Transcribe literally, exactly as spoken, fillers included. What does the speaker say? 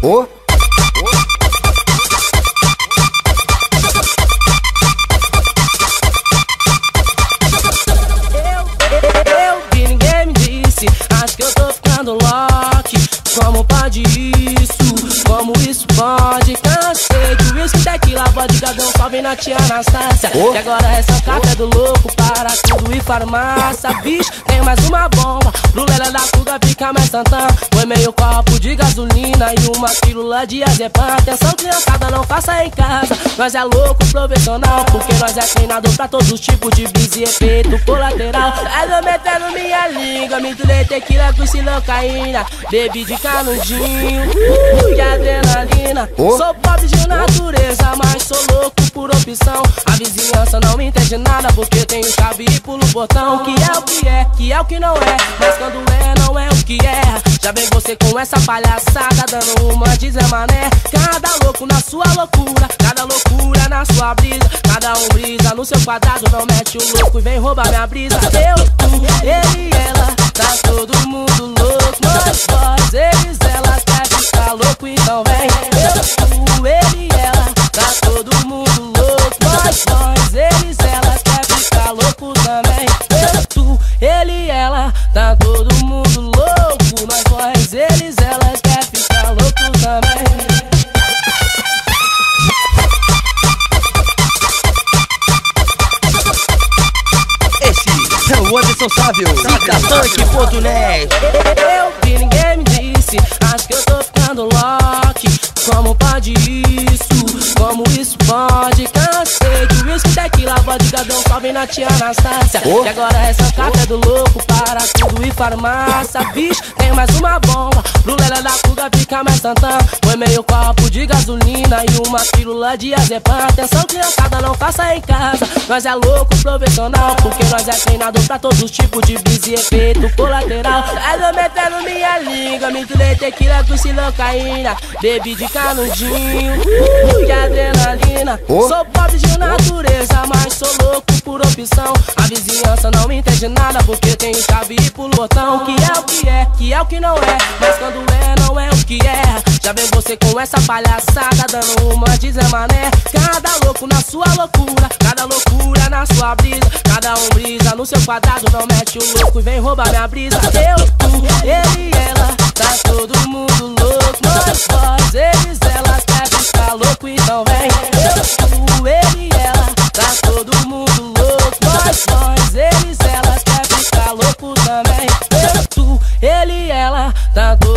Oh. Acho que eu tô ficando louco. Como pode isso? Como isso pode? Cansei de whisky, tequila, vodka, só vem na tia Anastácia. Oh. E agora essa café do louco, para tudo e farmácia. Bicho, tem mais uma bomba pro Lela da fuga fica mais tantã. Foi meio copo de gasolina e uma pílula de azepam. Atenção criançada, não faça em casa. Nós é louco profissional, porque nós é treinado pra todos os tipos de brisa e efeito colateral. Aí eu metendo minha língua, misturei tequila com silocaína, bebi de canudinho, uh, que adrenalina. Oh. Sou pobre de natureza, mas sou louco por opção. A vizinhança não me entende nada, porque tenho chave e pulo o botão. Que é o que é, que é o que não é, mas quando é, não é o que é. Já vem você com essa palhaçada, dando uma de Zé Mané. Cada louco na sua loucura, cada loucura na sua brisa. Cada um brisa no seu quadrado, não mete o louco e vem roubar minha brisa. Eu, tu, ele e ela, tá todo mundo louco. Nós, vós, eles, elas, quer ficar louco, então vem. Eu, tu, ele e ela, tá todo mundo louco. Nós, vós, eles, elas, quer ficar louco também. Eu, tu, ele e ela, tá todo mundo louco. Nós, vós, eles, elas, quer ficar louco também. É o Anderson Sávio, Zicatanque ponto net. Eu vi, ninguém me disse. Acho que eu tô ficando louco. Como pode isso? Como isso pode? Cansei de whisky, tequila, vodka, só vem na tia Anastácia. Oh. E agora essa café do louco, para tudo e farmácia. Bicho, tem mais uma bomba pro Lela da fuga fica mais tantã. Foi meio copo de gasolina e uma pílula de azepam. Atenção criançada, não faça em casa. Nós é louco profissional, porque nós é treinado pra todos os tipos de brisa e efeito colateral. Aí eu metendo minha língua, misturei tequila com silocaína, bebi de canudinho, uh, que adrenalina. Oh. Sou pobre de natureza, mas sou louco por opção. A vizinhança não me entende nada, porque tenho chave e pulo botão. Que é o que é, que é o que não é, mas quando é, não é o que é. Já vem você com essa palhaçada, dando uma de Zé Mané. Cada louco na sua loucura, cada loucura na sua brisa. Cada um brisa no seu quadrado, não mete o louco e vem roubar minha brisa. Eu, tu, ele e ela, tá todo mundo louco. Nós, vós, eles, elas, quer ficar louco, então vem. Eu, tu, ele e ela, tá todo mundo louco. Nós, vós, eles, elas, quer ficar louco também. Eu, tu, ele e ela, tá todo